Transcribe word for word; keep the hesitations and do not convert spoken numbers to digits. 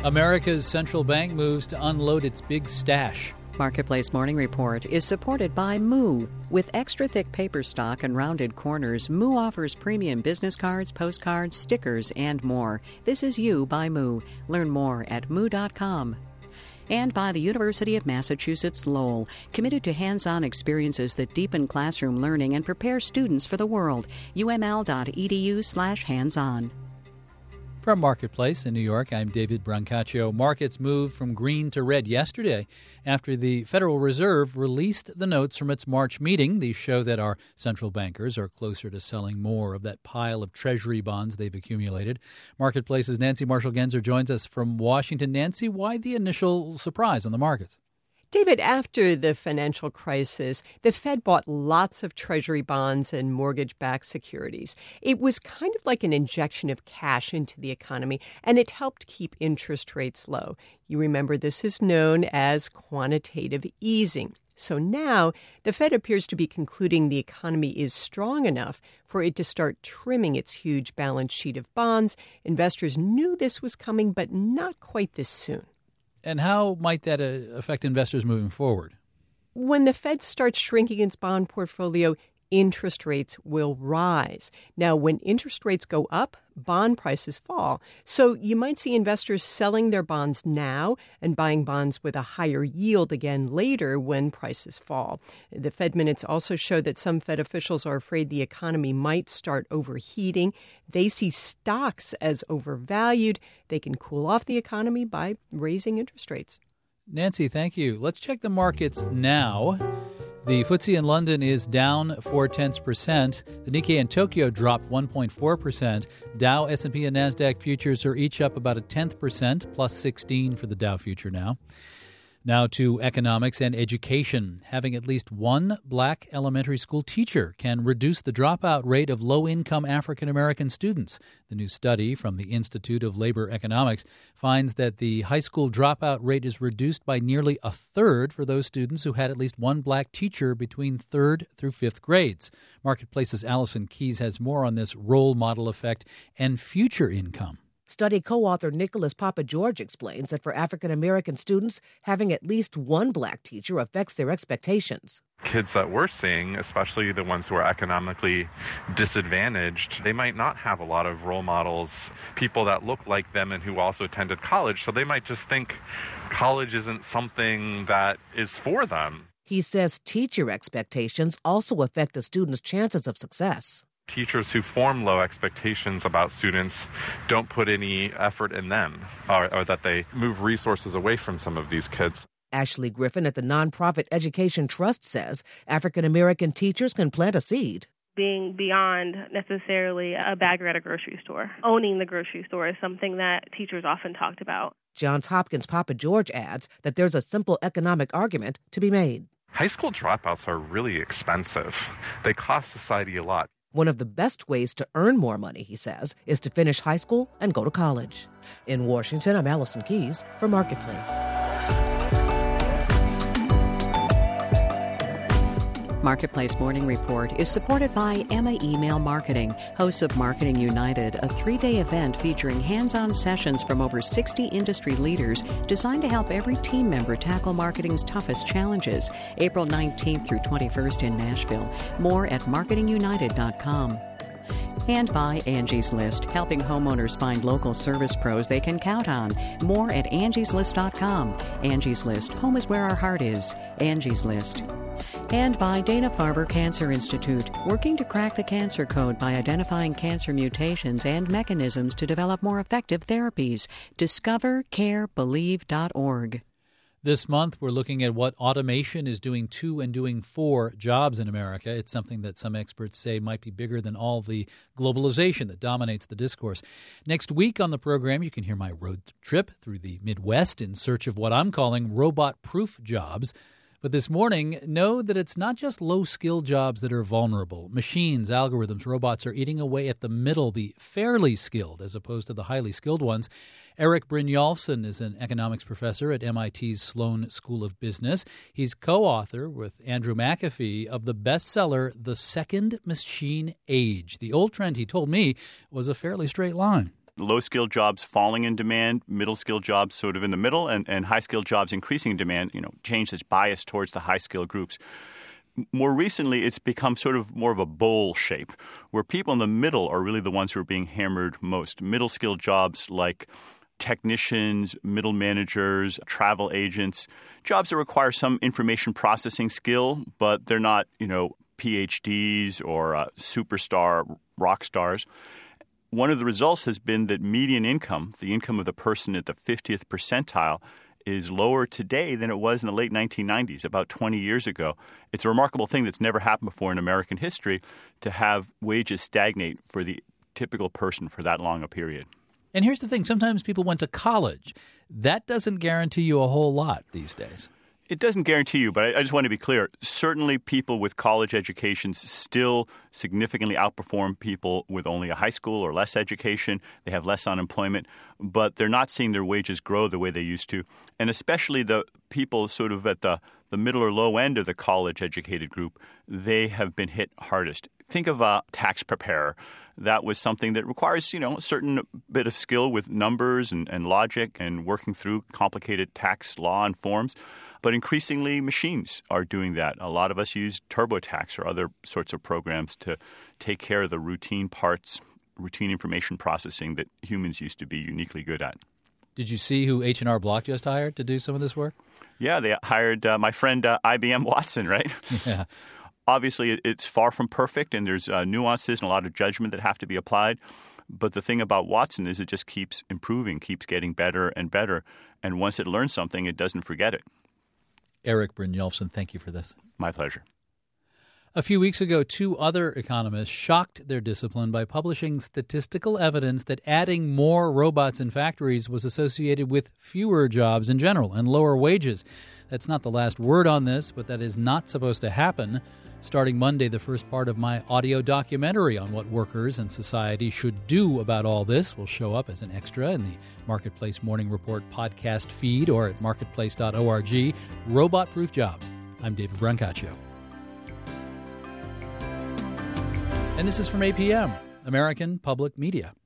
America's central bank moves to unload its big stash. Marketplace Morning Report is supported by Moo. With extra thick paper stock and rounded corners, Moo offers premium business cards, postcards, stickers, and more. This is You by Moo. Learn more at moo dot com. And by the University of Massachusetts Lowell, committed to hands-on experiences that deepen classroom learning and prepare students for the world. U M L dot E D U slash hands-on. From Marketplace in New York, I'm David Brancaccio. Markets moved from green to red yesterday after the Federal Reserve released the notes from its March meeting. These show that our central bankers are closer to selling more of that pile of Treasury bonds they've accumulated. Marketplace's Nancy Marshall-Genzer joins us from Washington. Nancy, why the initial surprise on the markets? David, after the financial crisis, the Fed bought lots of Treasury bonds and mortgage-backed securities. It was kind of like an injection of cash into the economy, and it helped keep interest rates low. You remember this is known as quantitative easing. So now the Fed appears to be concluding the economy is strong enough for it to start trimming its huge balance sheet of bonds. Investors knew this was coming, but not quite this soon. And how might that uh, affect investors moving forward? When the Fed starts shrinking its bond portfolio, interest rates will rise. Now, when interest rates go up, bond prices fall. So you might see investors selling their bonds now and buying bonds with a higher yield again later when prices fall. The Fed minutes also show that some Fed officials are afraid the economy might start overheating. They see stocks as overvalued. They can cool off the economy by raising interest rates. Nancy, thank you. Let's check the markets now. The F T S E in London is down four-tenths percent. The Nikkei in Tokyo dropped one point four percent. Dow, S and P, and NASDAQ futures are each up about a tenth percent, plus sixteen for the Dow future now. Now to economics and education. Having at least one black elementary school teacher can reduce the dropout rate of low-income African-American students. The new study from the Institute of Labor Economics finds that the high school dropout rate is reduced by nearly a third for those students who had at least one black teacher between third through fifth grades. Marketplace's Allison Keyes has more on this role model effect and future income. Study co-author Nicholas Papageorge explains that for African-American students, having at least one black teacher affects their expectations. Kids that we're seeing, especially the ones who are economically disadvantaged, they might not have a lot of role models, people that look like them and who also attended college, so they might just think college isn't something that is for them. He says teacher expectations also affect a student's chances of success. Teachers who form low expectations about students don't put any effort in them, or, or that they move resources away from some of these kids. Ashley Griffin at the nonprofit Education Trust says African-American teachers can plant a seed. Being beyond necessarily a bagger at a grocery store. Owning the grocery store is something that teachers often talked about. Johns Hopkins Papageorge adds that there's a simple economic argument to be made. High school dropouts are really expensive. They cost society a lot. One of the best ways to earn more money, he says, is to finish high school and go to college. In Washington, I'm Allison Keyes for Marketplace. Marketplace Morning Report is supported by Emma Email Marketing, hosts of Marketing United, a three-day event featuring hands-on sessions from over sixty industry leaders designed to help every team member tackle marketing's toughest challenges. April nineteenth through twenty-first in Nashville. More at marketing united dot com. And by Angie's List, helping homeowners find local service pros they can count on. More at angies list dot com. Angie's List, home is where our heart is. Angie's List. And by Dana-Farber Cancer Institute, working to crack the cancer code by identifying cancer mutations and mechanisms to develop more effective therapies. discover care believe dot org. This month, we're looking at what automation is doing to and doing for jobs in America. It's something that some experts say might be bigger than all the globalization that dominates the discourse. Next week on the program, you can hear my road trip through the Midwest in search of what I'm calling robot-proof jobs. But this morning, know that it's not just low-skill jobs that are vulnerable. Machines, algorithms, robots are eating away at the middle, the fairly skilled, as opposed to the highly skilled ones. Eric Brynjolfsson is an economics professor at M I T's Sloan School of Business. He's co-author with Andrew McAfee of the bestseller The Second Machine Age. The old trend, he told me, was a fairly straight line. low-skilled jobs falling in demand, middle-skilled jobs sort of in the middle, and, and high-skilled jobs increasing in demand, you know, change that's biased towards the high-skilled groups. More recently, it's become sort of more of a bowl shape, where people in the middle are really the ones who are being hammered most. Middle-skilled jobs like technicians, middle managers, travel agents, jobs that require some information processing skill, but they're not, you know, P H Ds or uh, superstar rock stars. One of the results has been that median income, the income of the person at the fiftieth percentile, is lower today than it was in the late nineteen nineties, about twenty years ago. It's a remarkable thing that's never happened before in American history to have wages stagnate for the typical person for that long a period. And here's the thing. Sometimes people went to college. That doesn't guarantee you a whole lot these days. It doesn't guarantee you, but I, I just want to be clear. Certainly people with college educations still significantly outperform people with only a high school or less education. They have less unemployment, but they're not seeing their wages grow the way they used to. And especially the people sort of at the, the middle or low end of the college-educated group, they have been hit hardest. Think of a tax preparer. That was something that requires, you know, a certain bit of skill with numbers and, and logic and working through complicated tax law and forms. But increasingly, machines are doing that. A lot of us use TurboTax or other sorts of programs to take care of the routine parts, routine information processing that humans used to be uniquely good at. Did you see who H and R Block just hired to do some of this work? Yeah, they hired uh, my friend uh, I B M Watson, right? Yeah. Obviously, it, it's far from perfect, and there's uh, nuances and a lot of judgment that have to be applied. But the thing about Watson is it just keeps improving, keeps getting better and better. And once it learns something, it doesn't forget it. Eric Brynjolfsson, thank you for this. My pleasure. A few weeks ago, two other economists shocked their discipline by publishing statistical evidence that adding more robots in factories was associated with fewer jobs in general and lower wages. That's not the last word on this, but that is not supposed to happen. Starting Monday, the first part of my audio documentary on what workers and society should do about all this will show up as an extra in the Marketplace Morning Report podcast feed or at marketplace dot org. Robot-Proof Jobs. I'm David Brancaccio. And this is from A P M, American Public Media.